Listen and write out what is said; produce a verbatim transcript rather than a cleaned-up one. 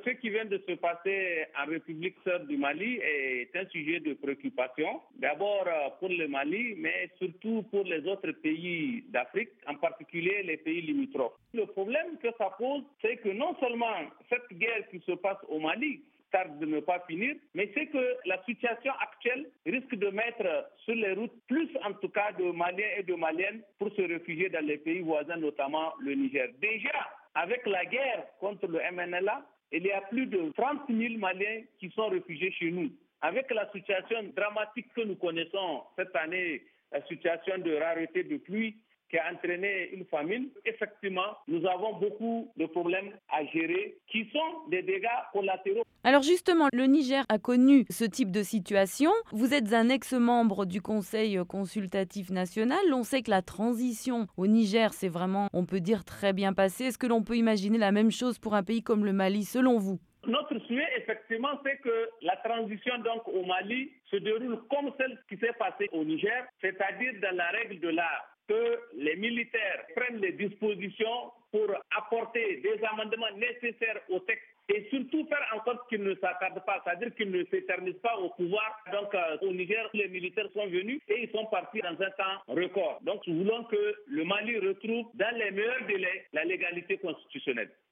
ce qui vient de se passer en République sœur du Mali est un sujet de préoccupation. D'abord pour le Mali, mais surtout pour les autres pays d'Afrique, en particulier les pays limitrophes. Le problème que ça pose, c'est que non seulement cette guerre qui se passe au Mali tarde de ne pas finir, mais c'est que la situation actuelle risque de mettre sur les routes plus en tout cas de Maliens et de Maliennes pour se réfugier dans les pays voisins, notamment le Niger. Déjà, avec la guerre contre le M N L A, il y a plus de trente mille Maliens qui sont réfugiés chez nous. Avec la situation dramatique que nous connaissons cette année, la situation de rareté de pluie, qui a entraîné une famine, effectivement, nous avons beaucoup de problèmes à gérer qui sont des dégâts collatéraux. Alors justement, le Niger a connu ce type de situation. Vous êtes un ex-membre du Conseil consultatif national. On sait que la transition au Niger, c'est vraiment, on peut dire, très bien passé. Est-ce que l'on peut imaginer la même chose pour un pays comme le Mali, selon vous ? Notre souhait, effectivement, c'est que la transition donc au Mali se déroule comme celle qui s'est passée au Niger, c'est-à-dire dans la règle de l'art, que les militaires prennent les dispositions pour apporter des amendements nécessaires au texte et surtout faire en sorte qu'ils ne s'attardent pas, c'est-à-dire qu'ils ne s'éternisent pas au pouvoir. Donc euh, au Niger, les militaires sont venus et ils sont partis dans un temps record. Donc nous voulons que le Mali retrouve dans les meilleurs délais la légalité constitutionnelle.